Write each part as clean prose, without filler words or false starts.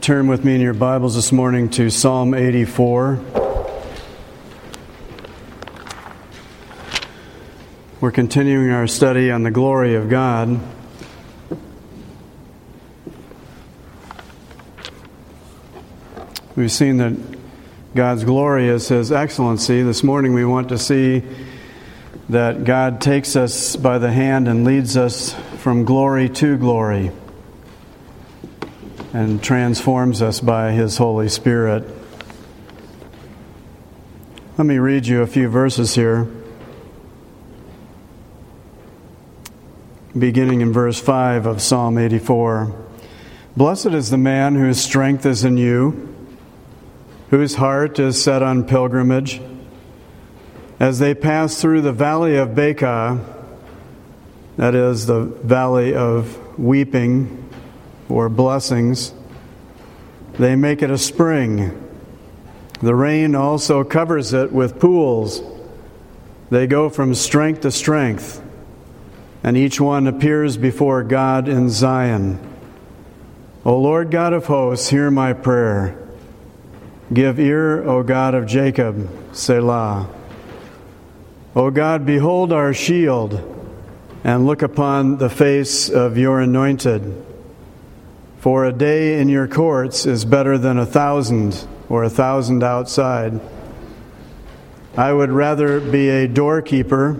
turn with me in your Bibles this morning to Psalm 84. We're continuing our study on the glory of God. We've seen that God's glory is His excellency. This morning we want to see that God takes us by the hand and leads us from glory to glory and transforms us by His Holy Spirit. Let me read you a few verses here. Beginning in verse 5 of Psalm 84. Blessed is the man whose strength is in you, whose heart is set on pilgrimage. As they pass through the valley of Baca, that is the valley of weeping or blessings, they make it a spring. The rain also covers it with pools. They go from strength to strength, and each one appears before God in Zion. O Lord God of hosts, hear my prayer. Give ear, O God of Jacob, Selah. O God, behold our shield, and look upon the face of your anointed. For a day in your courts is better than 1,000, or 1,000 outside. I would rather be a doorkeeper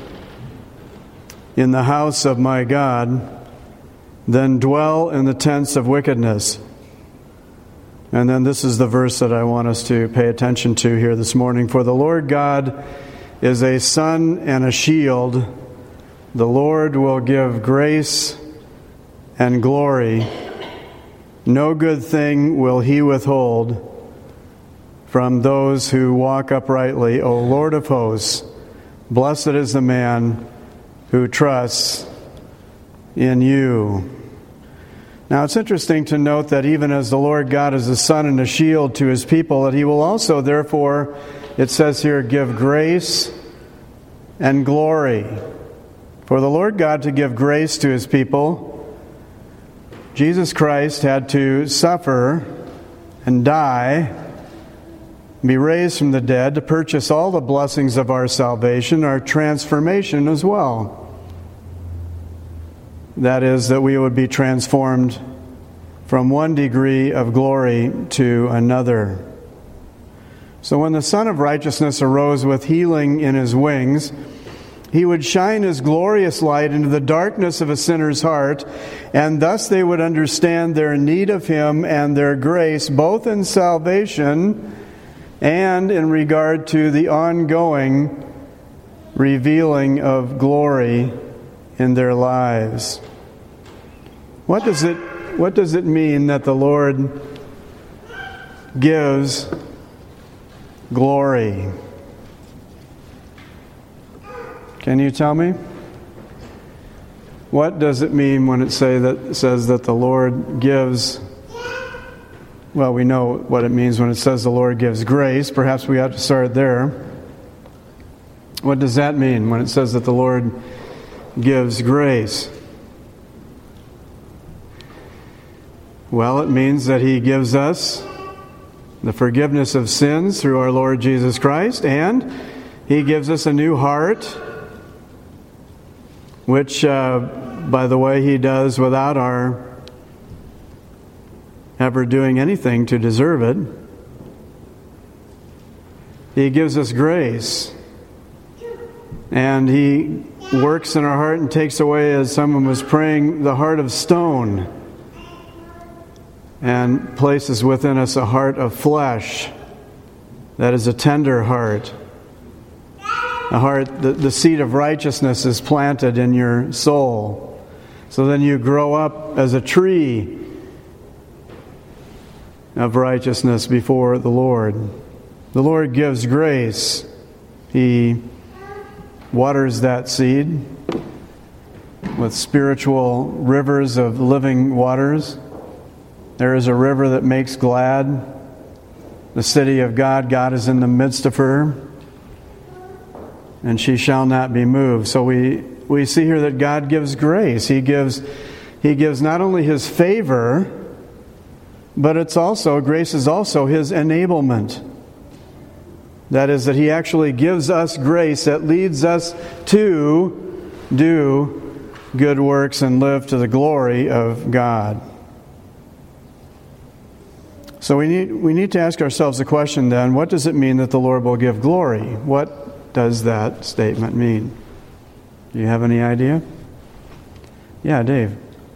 in the house of my God than dwell in the tents of wickedness. And then this is the verse that I want us to pay attention to here this morning. For the Lord God is a sun and a shield. The Lord will give grace and glory. No good thing will He withhold from those who walk uprightly. O Lord of hosts, blessed is the man who trusts in you. Now it's interesting to note that even as the Lord God is a sun and a shield to His people, that He will also, therefore, it says here, give grace and glory. For the Lord God to give grace to His people, Jesus Christ had to suffer and die, be raised from the dead to purchase all the blessings of our salvation, our transformation as well. That is, that we would be transformed from one degree of glory to another. So when the Son of Righteousness arose with healing in His wings, He would shine His glorious light into the darkness of a sinner's heart, and thus they would understand their need of Him and their grace, both in salvation and in regard to the ongoing revealing of glory in their lives. What does it mean that the Lord gives glory? Can you tell me? What does it mean when it says that the Lord gives? Well, we know what it means when it says the Lord gives grace. Perhaps we ought to start there. What does that mean when it says that the Lord gives grace? Well, it means that He gives us the forgiveness of sins through our Lord Jesus Christ, and He gives us a new heart, which, by the way, He does without our ever doing anything to deserve it. He gives us grace, and He works in our heart and takes away, as someone was praying, the heart of stone, and places within us a heart of flesh that is a tender heart. A heart, the seed of righteousness is planted in your soul. So then you grow up as a tree of righteousness before the Lord. The Lord gives grace. He waters that seed with spiritual rivers of living waters. There is a river that makes glad the city of God. God is in the midst of her, and she shall not be moved. So we see here that God gives grace. He gives not only His favor, but grace is also His enablement. That is, that He actually gives us grace that leads us to do good works and live to the glory of God. So we need to ask ourselves the question then, what does it mean that the Lord will give glory? What does that statement mean? Do you have any idea? Yeah, Dave.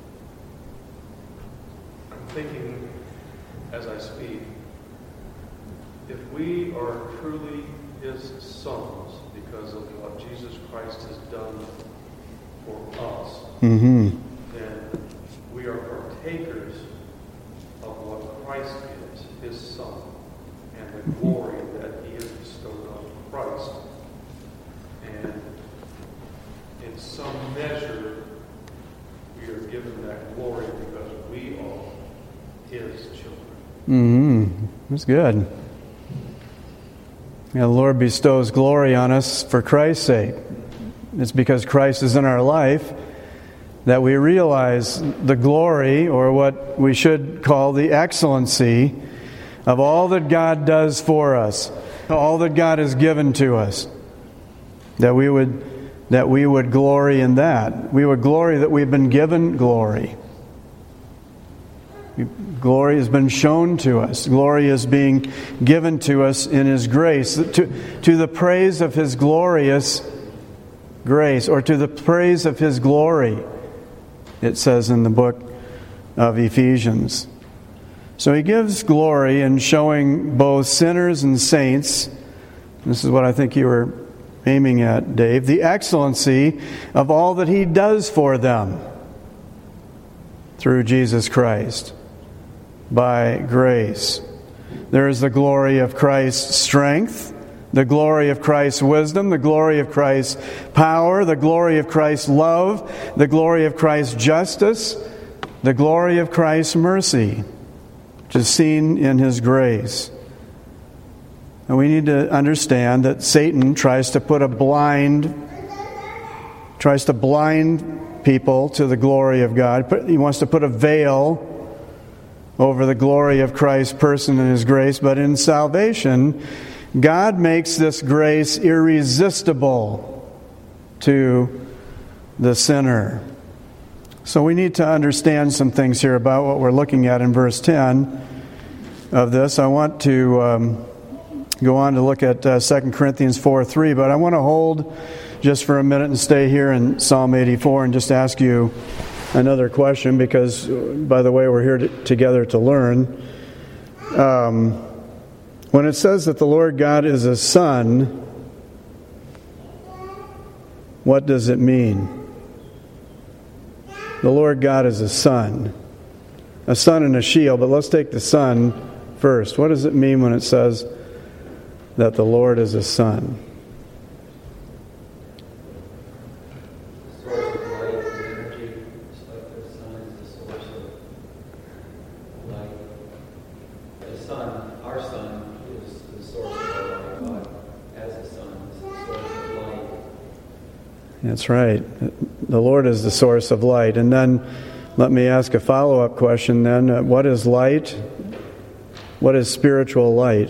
I'm thinking as I speak, if we are truly His sons because of what Jesus Christ has done for us, then we are partakers of what Christ is, His Son, and the glory that He has bestowed on Christ. And in some measure, we are given that glory because we are His children. That's good. Yeah, the Lord bestows glory on us for Christ's sake. It's because Christ is in our life that we realize the glory, or what we should call the excellency, of all that God does for us, all that God has given to us. That we would glory in that. We would glory that we've been given glory. Glory has been shown to us. Glory is being given to us in His grace, to the praise of His glorious grace, or to the praise of His glory, it says in the book of Ephesians. So He gives glory in showing both sinners and saints. This is what I think you were aiming at, Dave. The excellency of all that He does for them through Jesus Christ. By grace. There is the glory of Christ's strength, the glory of Christ's wisdom, the glory of Christ's power, the glory of Christ's love, the glory of Christ's justice, the glory of Christ's mercy, which is seen in His grace. And we need to understand that Satan tries to blind people to the glory of God. He wants to put a veil over the glory of Christ's person and His grace. But in salvation, God makes this grace irresistible to the sinner. So we need to understand some things here about what we're looking at in verse 10 of this. I want to go on to look at 2 Corinthians 4:3, but I want to hold just for a minute and stay here in Psalm 84 and just ask you another question, because, by the way, we're here together to learn. When it says that the Lord God is a son, what does it mean? The Lord God is a son and a shield, but let's take the son first. What does it mean when it says that the Lord is a son? That's right. The Lord is the source of light. And then let me ask a follow-up question then. What is light? What is spiritual light?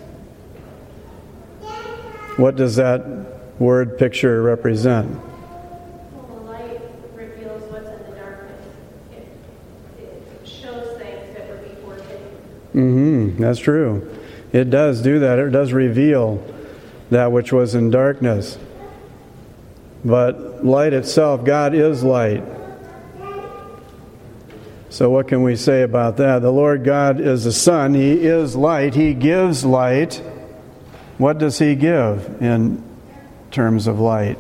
What does that word picture represent? Well, the light reveals what's in the darkness. It shows things that were before hidden. That's true. It does do that. It does reveal that which was in darkness. But light itself, God is light. So what can we say about that? The Lord God is the Son. He is light. He gives light. What does He give in terms of light?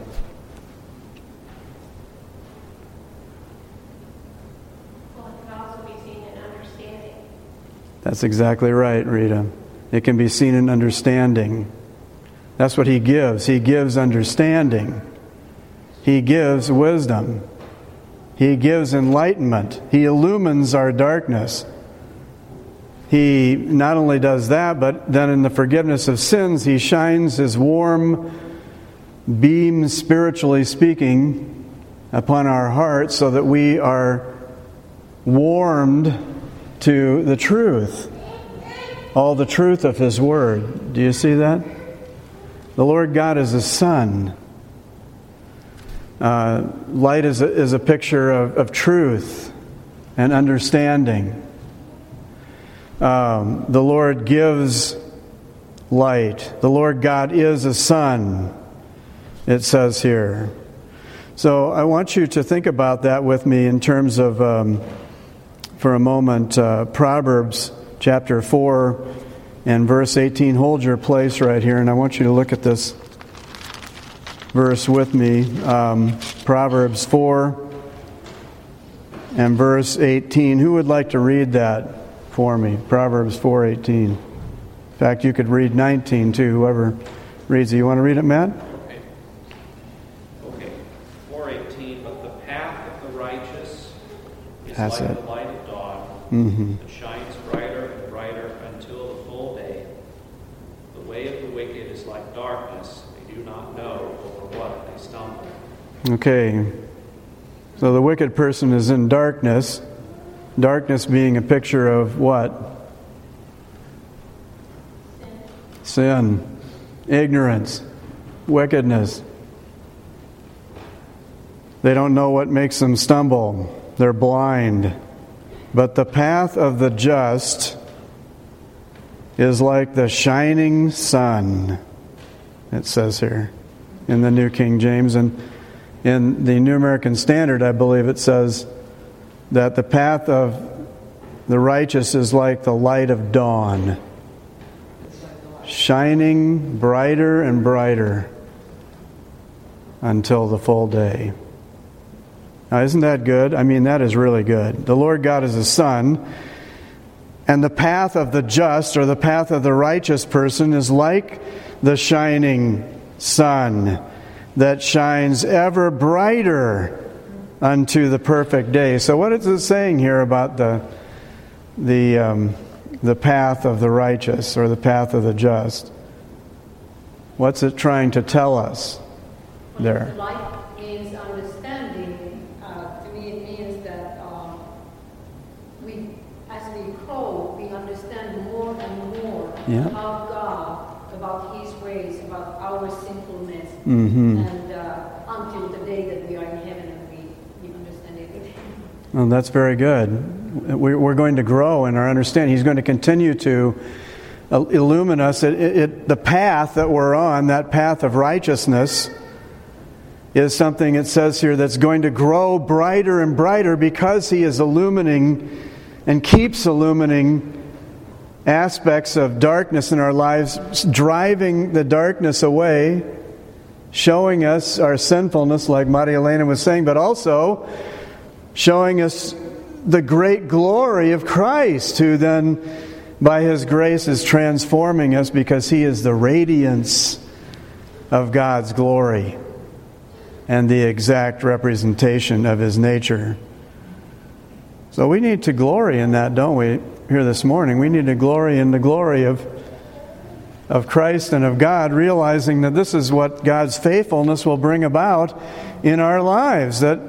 Well, it can also be seen in understanding. That's exactly right, Rita. It can be seen in understanding. That's what He gives. He gives understanding. He gives wisdom. He gives enlightenment. He illumines our darkness. He not only does that, but then in the forgiveness of sins, He shines His warm beam, spiritually speaking, upon our hearts so that we are warmed to the truth, all the truth of His Word. Do you see that? The Lord God is a sun. Light is a picture of truth and understanding. The Lord gives light. The Lord God is a sun, it says here. So I want you to think about that with me in terms of, for a moment, Proverbs chapter 4 and verse 18. Hold your place right here, and I want you to look at this verse with me. Proverbs 4 and verse 18. Who would like to read that for me? Proverbs 4:18. In fact, you could read 19 too, whoever reads it. You want to read it, Matt? Okay. 4:18. But the path of the righteous is That's like it. the light of dawn. Mm-hmm. It shines brighter and brighter until the full day. The way of the wicked is like darkness. They do not know over what they stumble. Okay. So the wicked person is in darkness. Darkness being a picture of what? Sin, ignorance, wickedness. They don't know what makes them stumble. They're blind. But the path of the just is like the shining sun, it says here in the New King James. And in the New American Standard, I believe it says that the path of the righteous is like the light of dawn, shining brighter and brighter until the full day. Now, isn't that good? I mean, that is really good. The Lord God is a sun, and the path of the just, or the path of the righteous person, is like the shining sun that shines ever brighter unto the perfect day. So what is it saying here about the path of the righteous, or the path of the just? What's it trying to tell us there? Light means understanding. To me, it means that as we grow, we understand more and more about God, about His ways, about our sinfulness, Mm-hmm. and until the day that we are in heaven and we understand everything. Well, that's very good. We're going to grow in our understanding. He's going to continue to illumine us. The path that we're on, that path of righteousness, is something, it says here, that's going to grow brighter and brighter because He is illumining and keeps illumining aspects of darkness in our lives, driving the darkness away, showing us our sinfulness, like Maria Elena was saying, but also showing us the great glory of Christ, who then, by His grace, is transforming us because He is the radiance of God's glory and the exact representation of His nature. So we need to glory in that, don't we, here this morning? We need to glory in the glory of Christ and of God, realizing that this is what God's faithfulness will bring about in our lives. That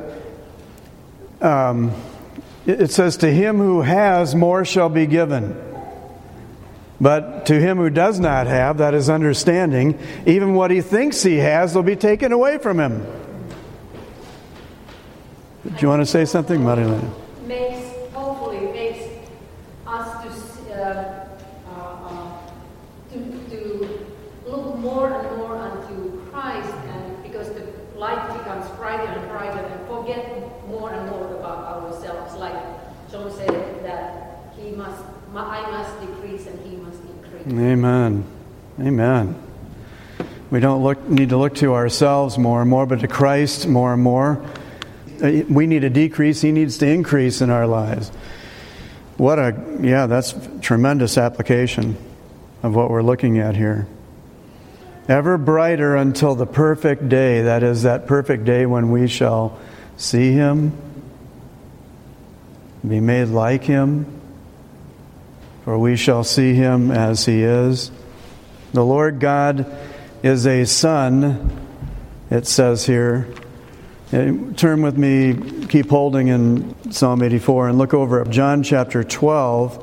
it says, to him who has, more shall be given. But to him who does not have, that is understanding, even what he thinks he has will be taken away from him. Do you want to say something, Marilyn? Hopefully makes us to look more and more unto Christ, and because the light becomes brighter and brighter, and forget more and more about ourselves. Like John said, that I must decrease and He must increase. Amen. Amen. We don't need to look to ourselves more and more, but to Christ more and more. We need to decrease, He needs to increase in our lives. That's tremendous application of what we're looking at here. Ever brighter until the perfect day, that is, that perfect day when we shall see Him, be made like Him, for we shall see Him as He is. The Lord God is a sun, it says here, Turn with me, keep holding in Psalm 84, and look over at John chapter 12.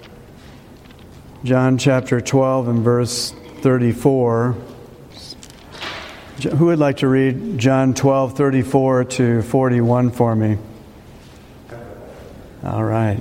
John chapter 12 and verse 34. Who would like to read John 12, 34 to 41 for me? All right.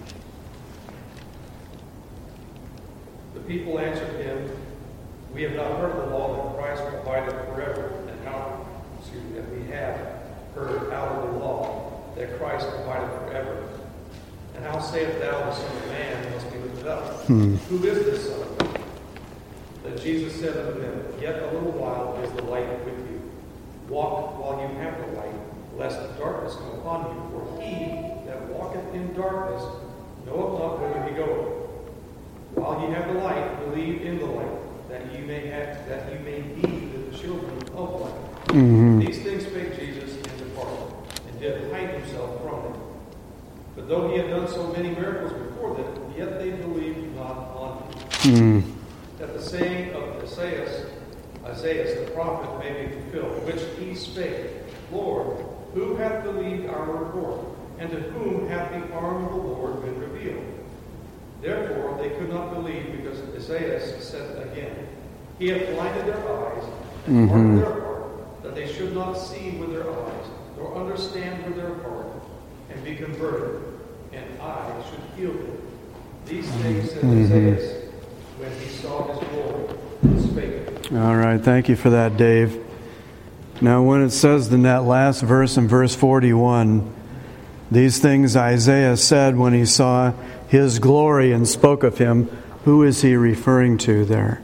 The people answered him, "We have not heard the law that Christ abideth forever, and we have heard out of the law that Christ abideth forever. And how sayest thou the Son of Man must be lifted up? Who is this Son of Man?" Then Jesus said unto them, "Yet a little while is the light with you. Walk while you have the light, lest darkness come upon you. For he that walketh in darkness knoweth not whither he goeth. While ye have the light, believe in the light, that ye may be the children of light." These things spake Jesus and departed, and did hide himself from them. But though he had done so many miracles before them, yet they believed not on him. That the saying of Isaiah the prophet may be fulfilled, which he spake, "Lord, who hath believed our report? And to whom hath the arm of the Lord been revealed?" Therefore they could not believe, because Isaiah said again, "He hath blinded their eyes, and hardened their heart, that they should not see with their eyes, nor understand with their heart, and be converted, and I should heal them." These things said Isaiah when he saw his glory and spake. All right, thank you for that, Dave. Now, when it says in that last verse, in verse 41, these things Isaiah said when he saw his glory and spoke of him, who is he referring to there?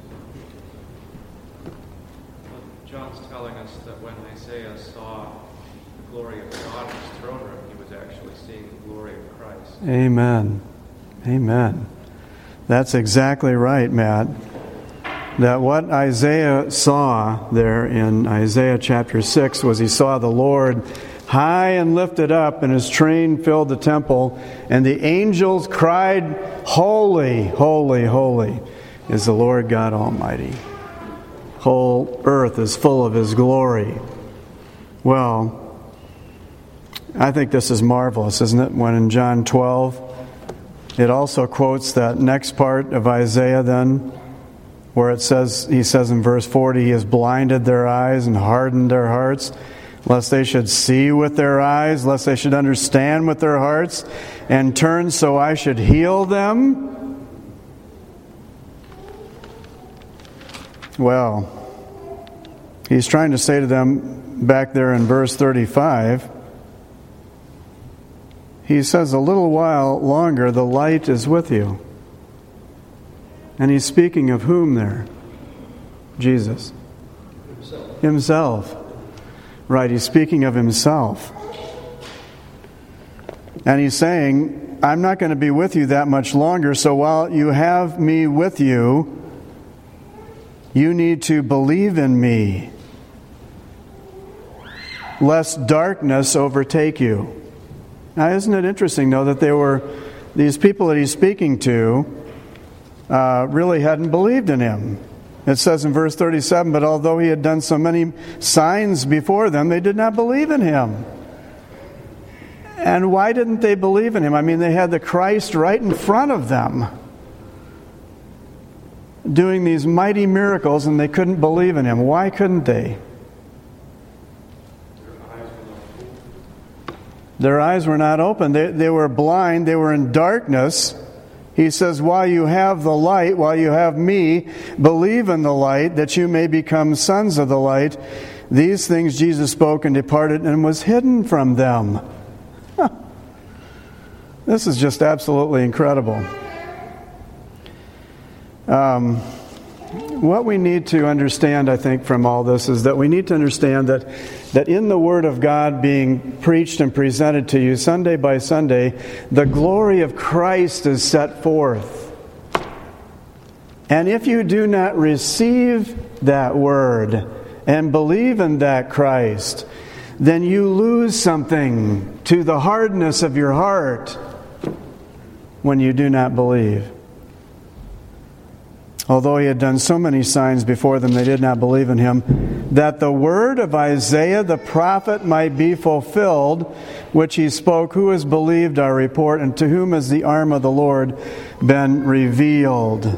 John's telling us that when Isaiah saw the glory of God in his throne room, he was actually seeing the glory of Christ. Amen. Amen. That's exactly right, Matt. That what Isaiah saw there in Isaiah chapter 6 was he saw the Lord high and lifted up, and his train filled the temple, and the angels cried, "Holy, holy, holy is the Lord God Almighty. Whole earth is full of his glory." Well, I think this is marvelous, isn't it? When in John 12, it also quotes that next part of Isaiah then, where he says in verse 40, "He has blinded their eyes and hardened their hearts, lest they should see with their eyes, lest they should understand with their hearts, and turn so I should heal them." Well, he's trying to say to them back there in verse 35, he says, "A little while longer the light is with you." And he's speaking of whom there? Jesus. Himself. Right, he's speaking of himself. And he's saying, I'm not going to be with you that much longer, so while you have me with you, you need to believe in me, lest darkness overtake you. Now, isn't it interesting, though, that these people that he's speaking to really hadn't believed in him. It says in verse 37, "But although he had done so many signs before them, they did not believe in him." And why didn't they believe in him? I mean, they had the Christ right in front of them, doing these mighty miracles, and they couldn't believe in him. Why couldn't they? Their eyes were not open. They were blind. They were in darkness. He says, while you have the light, while you have me, believe in the light, that you may become sons of the light. These things Jesus spoke and departed, and was hidden from them. This is just absolutely incredible. What we need to understand, I think, from all this is that we need to understand that in the Word of God being preached and presented to you Sunday by Sunday, the glory of Christ is set forth. And if you do not receive that Word and believe in that Christ, then you lose something to the hardness of your heart when you do not believe. although he had done so many signs before them, they did not believe in him, that the word of Isaiah the prophet might be fulfilled, which he spoke, who has believed our report, and to whom has the arm of the Lord been revealed?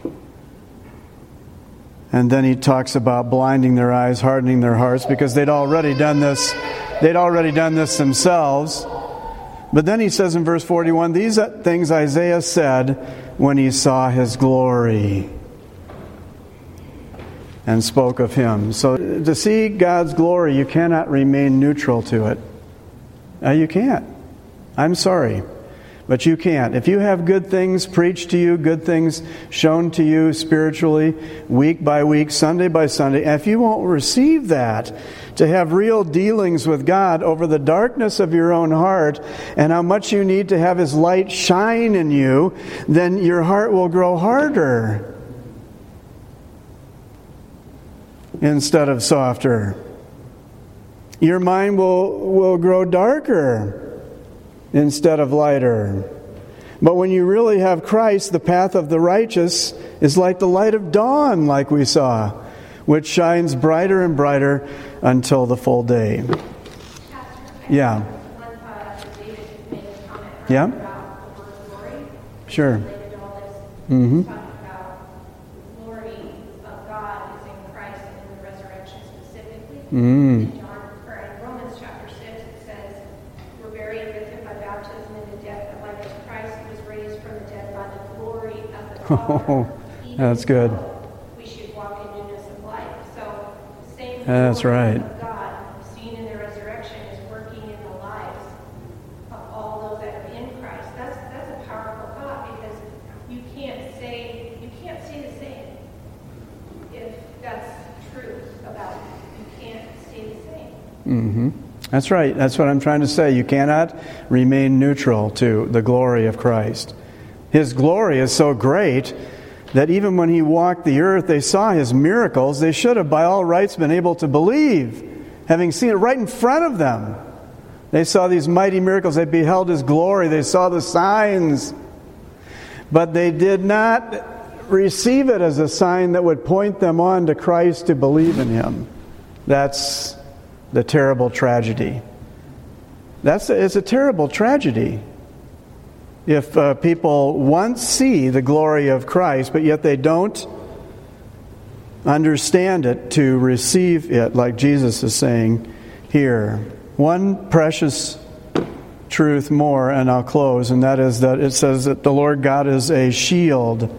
And then he talks about blinding their eyes, hardening their hearts, because they'd already done this. They'd already done this themselves. But then he says in verse 41, these things Isaiah said when he saw his glory and spoke of him. So to see God's glory, you cannot remain neutral to it. You can't. I'm sorry. But you can't. If you have good things preached to you, good things shown to you spiritually, week by week, Sunday by Sunday, and if you won't receive that, to have real dealings with God over the darkness of your own heart and how much you need to have His light shine in you, then your heart will grow harder instead of softer. Your mind will grow darker instead of lighter. But when you really have Christ, the path of the righteous is like the light of dawn, like we saw, which shines brighter and brighter until the full day. Yeah. David made a comment Yeah. about the word glory. Sure. Related to all this. Mm-hmm. Talking about the glory of God is in Christ and in the resurrection specifically. Mm. In Romans chapter 6, it says, we're buried with him by baptism into death, but like as Christ was raised from the dead by the glory of the Father. Oh, even that's good. so, we should walk in newness of life. So, the same That's glory right. of God seen in the resurrection is working in the lives of all those that are in Christ. That's a powerful thought, because you can't say the same if that's true about you. You can't say the same. Mm-hmm. That's right. That's what I'm trying to say. You cannot remain neutral to the glory of Christ. His glory is so great that even when He walked the earth, they saw His miracles. They should have, by all rights, been able to believe, having seen it right in front of them. They saw these mighty miracles. They beheld His glory. They saw the signs. But they did not receive it as a sign that would point them on to Christ to believe in Him. That's the terrible tragedy. It's a terrible tragedy. If people once see the glory of Christ, but yet they don't understand it to receive it, like Jesus is saying here. One precious truth more, and I'll close, and that is that it says that the Lord God is a shield,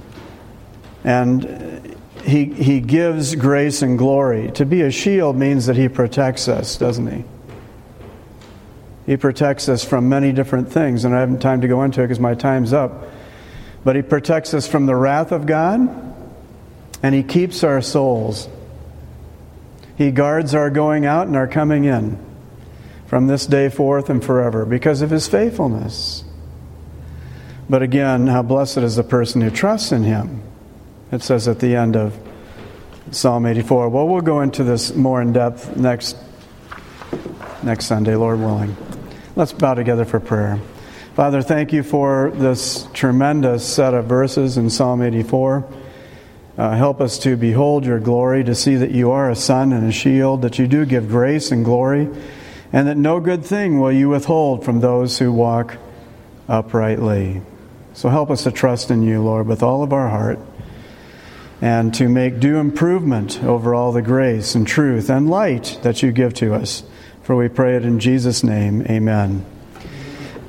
and He gives grace and glory. To be a shield means that He protects us, doesn't He? He protects us from many different things, and I haven't time to go into it because my time's up. But He protects us from the wrath of God, and He keeps our souls. He guards our going out and our coming in from this day forth and forever because of His faithfulness. But again, how blessed is the person who trusts in Him. It says at the end of Psalm 84. Well, we'll go into this more in depth next Sunday, Lord willing. Let's bow together for prayer. Father, thank You for this tremendous set of verses in Psalm 84. Help us to behold Your glory, to see that You are a sun and a shield, that You do give grace and glory, and that no good thing will You withhold from those who walk uprightly. So help us to trust in You, Lord, with all of our heart, and to make due improvement over all the grace and truth and light that You give to us. For we pray it in Jesus' name. Amen.